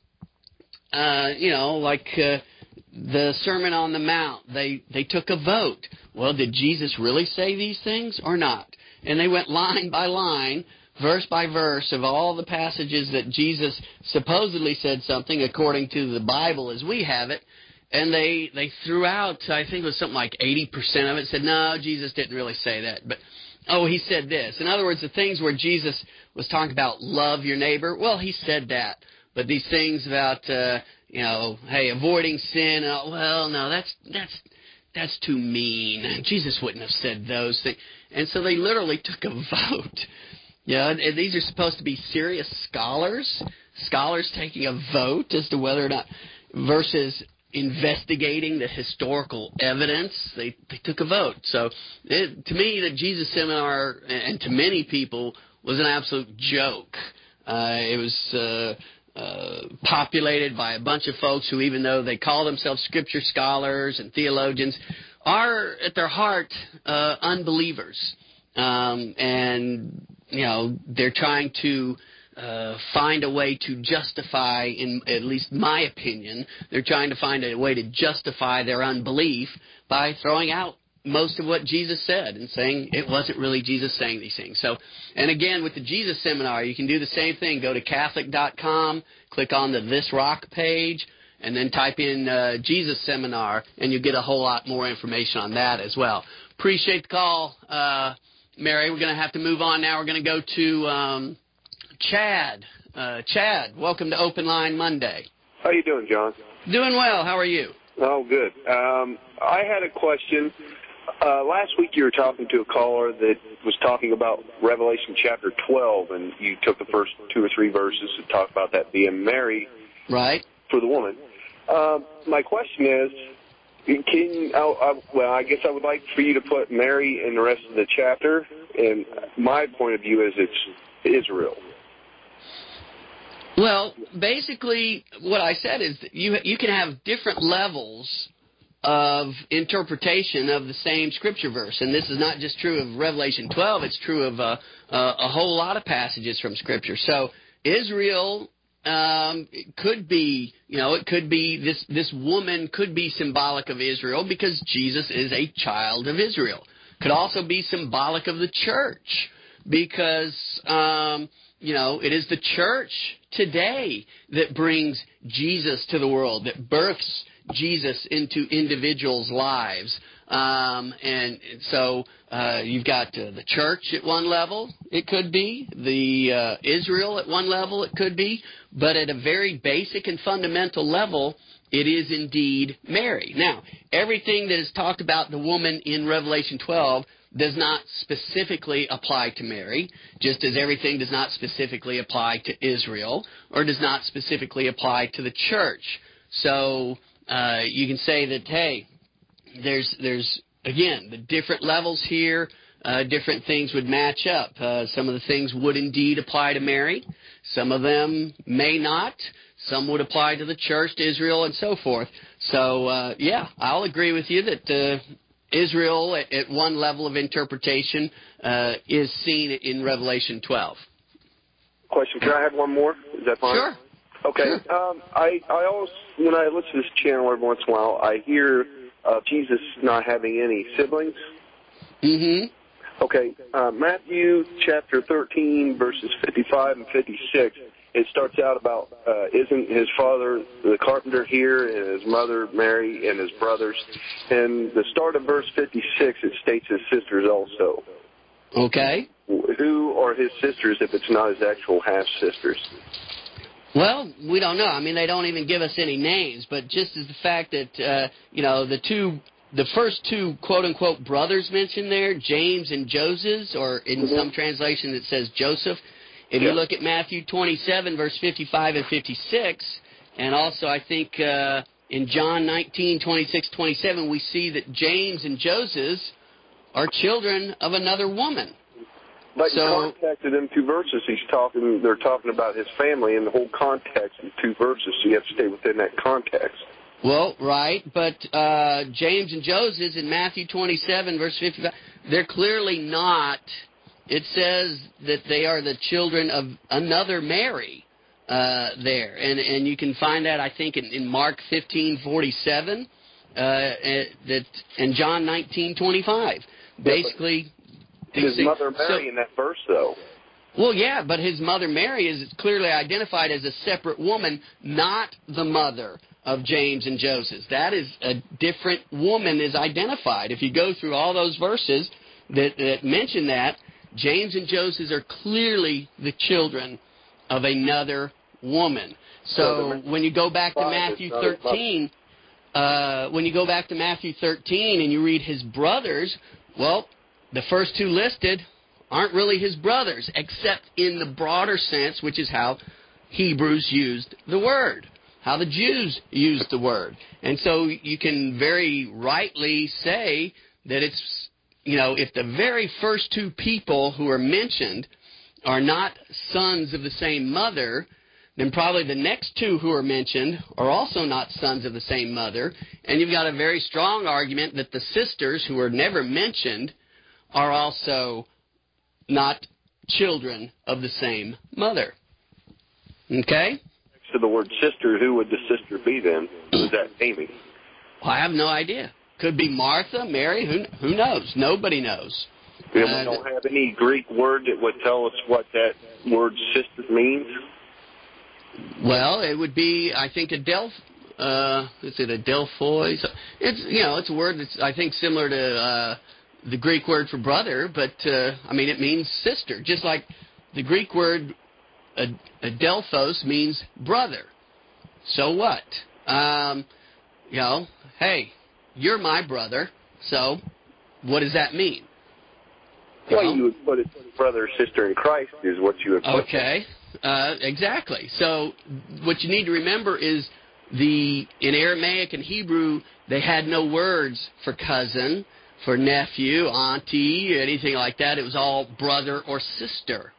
the Sermon on the Mount, they took a vote. Well, did Jesus really say these things or not? And they went line by line, verse by verse, of all the passages that Jesus supposedly said something according to the Bible as we have it. And they threw out, I think it was something like 80% of it, said, no, Jesus didn't really say that. But, he said this. In other words, the things where Jesus was talking about love your neighbor, well, he said that. But these things about, hey, avoiding sin, well, no, that's too mean. Jesus wouldn't have said those things. And so they literally took a vote. And these are supposed to be serious scholars taking a vote as to whether or not, versus investigating the historical evidence, they took a vote. So to me, the Jesus Seminar, and to many people, was an absolute joke. It was populated by a bunch of folks who, even though they call themselves scripture scholars and theologians, are at their heart unbelievers. And, they're trying to find a way to justify, in at least my opinion, they're trying to find a way to justify their unbelief by throwing out most of what Jesus said and saying it wasn't really Jesus saying these things. So, and again, with the Jesus Seminar, you can do the same thing. Go to Catholic.com, click on the This Rock page, and then type in Jesus Seminar, and you'll get a whole lot more information on that as well. Appreciate the call, Mary. We're going to have to move on now. We're going to go to Chad. Chad, welcome to Open Line Monday. How you doing, John? Doing well. How are you? Oh, good. I had a question. Last week you were talking to a caller that was talking about Revelation chapter 12, and you took the first 2 or 3 verses to talk about that being Mary, right, for the woman. My question is, I guess I would like for you to put Mary in the rest of the chapter, and my point of view is it's Israel. Well, basically, what I said is that you can have different levels of interpretation of the same scripture verse, and this is not just true of Revelation 12; it's true of a whole lot of passages from Scripture. So Israel could be, it could be this woman could be symbolic of Israel because Jesus is a child of Israel. Could also be symbolic of the church because it is the church today that brings Jesus to the world, that births Jesus into individuals' lives. And so you've got the church at one level, it could be. The Israel at one level, it could be. But at a very basic and fundamental level, it is indeed Mary. Now, everything that is talked about the woman in Revelation 12 does not specifically apply to Mary, just as everything does not specifically apply to Israel or does not specifically apply to the church. So you can say that, hey, there's again, the different levels here, different things would match up. Some of the things would indeed apply to Mary. Some of them may not. Some would apply to the church, to Israel, and so forth. So, I'll agree with you that Israel, at one level of interpretation, is seen in Revelation 12. Question, can I have one more? Is that fine? Sure. Okay. Sure. I always, when I listen to this channel every once in a while, I hear Jesus not having any siblings. Mm-hmm. Okay. Matthew chapter 13, verses 55 and 56, it starts out about, isn't his father the carpenter here, and his mother Mary, and his brothers? And the start of verse 56, it states his sisters also. Okay. Who are his sisters if it's not his actual half-sisters? Well, we don't know. I mean, they don't even give us any names, but just as the fact that, the first two quote-unquote brothers mentioned there, James and Joseph, or in some translation it says Joseph. If you look at Matthew 27, verse 55 and 56, and also I think in John 19, 26, 27, we see that James and Joseph are children of another woman. But in context of them two verses, they're talking about his family in the whole context of two verses, so you have to stay within that context. Well, right, but James and Joseph in Matthew 27, verse 55, they're clearly not. It says that they are the children of another Mary there. And you can find that, I think, in Mark 15:47 and John 19:25. Basically, his mother Mary in that verse, though. Well, yeah, but his mother Mary is clearly identified as a separate woman, not the mother of James and Joseph. That is a different woman is identified. If you go through all those verses that mention that, James and Joseph are clearly the children of another woman. So when you go back to Matthew 13, and you read his brothers, well, the first two listed aren't really his brothers, except in the broader sense, which is how Hebrews used the word, how the Jews used the word. And so you can very rightly say that it's, if the very first two people who are mentioned are not sons of the same mother, then probably the next two who are mentioned are also not sons of the same mother. And you've got a very strong argument that the sisters who are never mentioned are also not children of the same mother. Okay? Next to the word sister, who would the sister be then? Who's that Amy? Well, I have no idea. Could be Martha, Mary, who knows? Nobody knows. And we don't have any Greek word that would tell us what that word sister means? Well, it would be, I think, is it Adelphoi? It's a word that's, I think, similar to the Greek word for brother, but, it means sister. Just like the Greek word adelphos means brother. So what? Hey, you're my brother, so what does that mean? Well, you would put it brother or sister in Christ is what you would put. Okay, exactly. So what you need to remember is in Aramaic and Hebrew, they had no words for cousin, for nephew, auntie, anything like that. It was all brother or sister.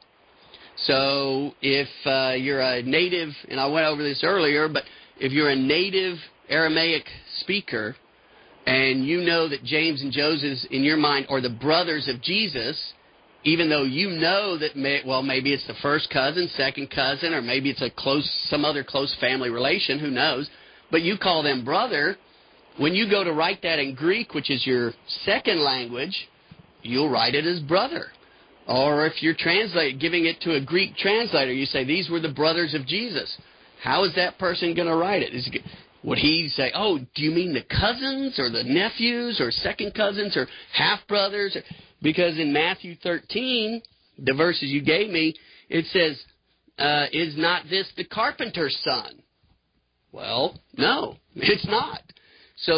So if you're a native, and I went over this earlier, but if you're a native Aramaic speaker and you know that James and Joseph in your mind are the brothers of Jesus, even though you know that maybe it's the first cousin, second cousin, or maybe it's some other close family relation, who knows, but you call them brother, when you go to write that in Greek, which is your second language, you'll write it as brother. Or if you're giving it to a Greek translator, you say, these were the brothers of Jesus. How is that person going to write it? Would he say, oh, do you mean the cousins or the nephews or second cousins or half-brothers? Because in Matthew 13, the verses you gave me, it says, is not this the carpenter's son? Well, no, it's not. So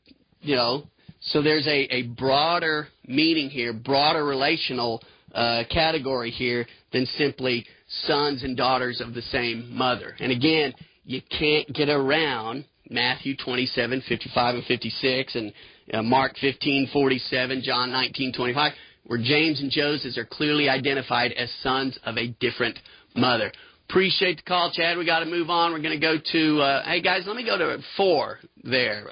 so there's a broader meaning here, broader relational category here than simply sons and daughters of the same mother. And again, you can't get around Matthew 27, 55 and 56, and Mark 15, 47, John 19, 25, where James and Joseph are clearly identified as sons of a different mother. Appreciate the call, Chad. We got to move on. We're going to go to, hey guys, let me go to 4 there,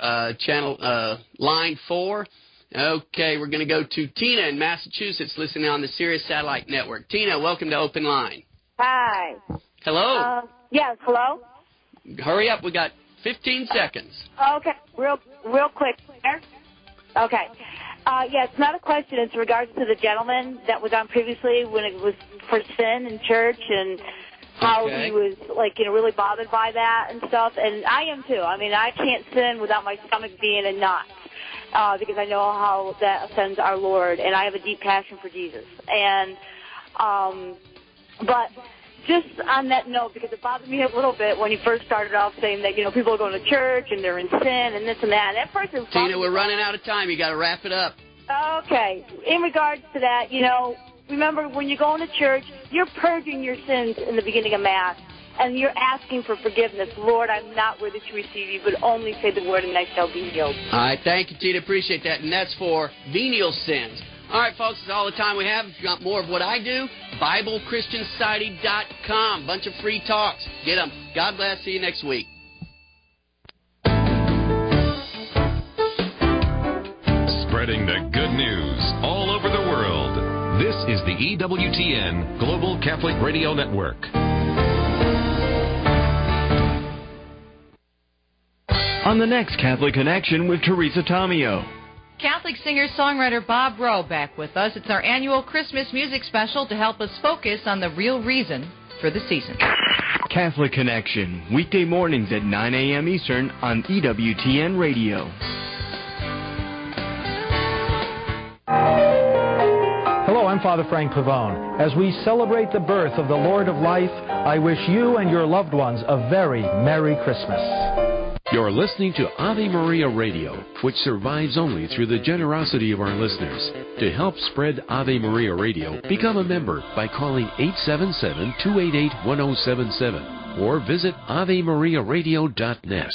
line 4. Okay, we're going to go to Tina in Massachusetts, listening on the Sirius Satellite Network. Tina, welcome to Open Line. Hi. Hello. Yes, hello? Hurry up, we got 15 seconds. Okay, real quick there. Okay. It's not a question. It's in regards to the gentleman that was on previously when it was for sin in church and how he was, really bothered by that and stuff. And I am too. I mean, I can't sin without my stomach being in knots because I know how that offends our Lord, and I have a deep passion for Jesus. And, but just on that note, because it bothered me a little bit when you first started off saying that, people are going to church and they're in sin and this and that. And at first it was Tina, we're running out of time. You got to wrap it up. Okay. In regards to that, remember when you're going to church, you're purging your sins in the beginning of Mass, and you're asking for forgiveness. Lord, I'm not worthy to receive you, but only say the word and I shall be healed. All right, thank you, Tina. Appreciate that. And that's for venial sins. All right, folks, that's all the time we have. If you want more of what I do, BibleChristianSociety.com. Bunch of free talks. Get them. God bless. See you next week. Spreading the good news all over the world. This is the EWTN Global Catholic Radio Network. On the next Catholic Connection with Teresa Tomeo. Catholic singer-songwriter Bob Rowe back with us. It's our annual Christmas music special to help us focus on the real reason for the season. Catholic Connection, weekday mornings at 9 a.m. Eastern on EWTN Radio. Hello, I'm Father Frank Pavone. As we celebrate the birth of the Lord of Life, I wish you and your loved ones a very Merry Christmas. You're listening to Ave Maria Radio, which survives only through the generosity of our listeners. To help spread Ave Maria Radio, become a member by calling 877-288-1077 or visit AveMariaRadio.net.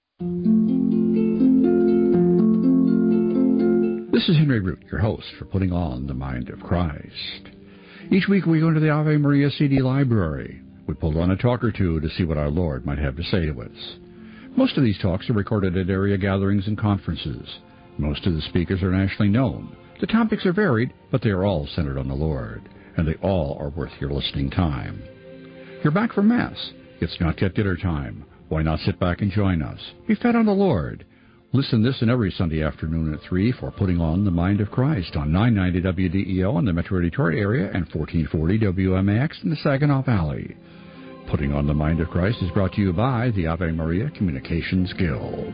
This is Henry Root, your host for Putting On the Mind of Christ. Each week we go into the Ave Maria CD library. We pull on a talk or two to see what our Lord might have to say to us. Most of these talks are recorded at area gatherings and conferences. Most of the speakers are nationally known. The topics are varied, but they are all centered on the Lord, and they all are worth your listening time. You're back from Mass. It's not yet dinner time. Why not sit back and join us? Be fed on the Lord. Listen this and every Sunday afternoon at 3 for Putting On the Mind of Christ on 990 WDEO in the Metro Detroit area and 1440 WMAX in the Saginaw Valley. Putting On the Mind of Christ is brought to you by the Ave Maria Communications Guild.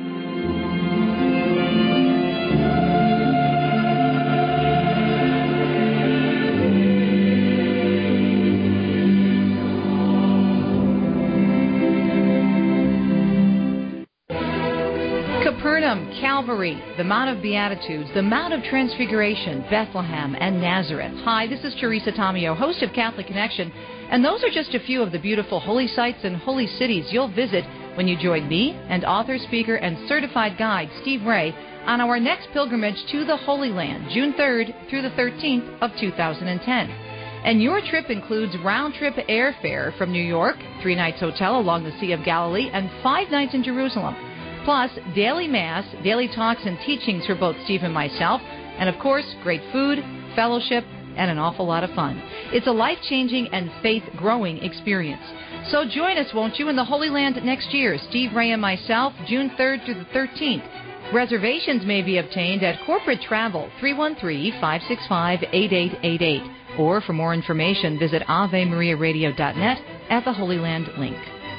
Capernaum, Calvary, the Mount of Beatitudes, the Mount of Transfiguration, Bethlehem, and Nazareth. Hi, this is Teresa Tomeo, host of Catholic Connection, and those are just a few of the beautiful holy sites and holy cities you'll visit when you join me and author, speaker, and certified guide Steve Ray on our next pilgrimage to the Holy Land, June 3rd through the 13th of 2010. And your trip includes round-trip airfare from New York, 3 nights hotel along the Sea of Galilee, and 5 nights in Jerusalem. Plus, daily Mass, daily talks and teachings for both Steve and myself, and of course, great food, fellowship, and an awful lot of fun. It's a life-changing and faith-growing experience. So join us, won't you, in the Holy Land next year, Steve Ray and myself, June 3rd through the 13th. Reservations may be obtained at Corporate Travel, 313-565-8888. Or for more information, visit AveMariaRadio.net at the Holy Land link.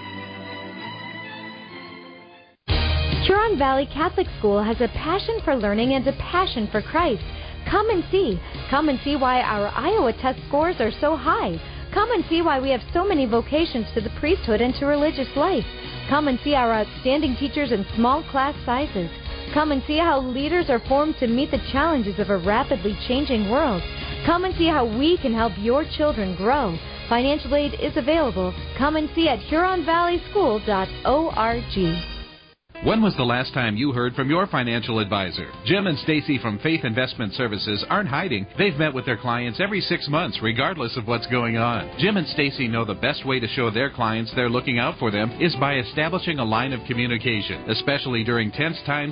Huron Valley Catholic School has a passion for learning and a passion for Christ. Come and see. Come and see why our Iowa test scores are so high. Come and see why we have so many vocations to the priesthood and to religious life. Come and see our outstanding teachers and small class sizes. Come and see how leaders are formed to meet the challenges of a rapidly changing world. Come and see how we can help your children grow. Financial aid is available. Come and see at HuronValleySchool.org. When was the last time you heard from your financial advisor? Jim and Stacy from Faith Investment Services aren't hiding. They've met with their clients every 6 months, regardless of what's going on. Jim and Stacy know the best way to show their clients they're looking out for them is by establishing a line of communication, especially during tense times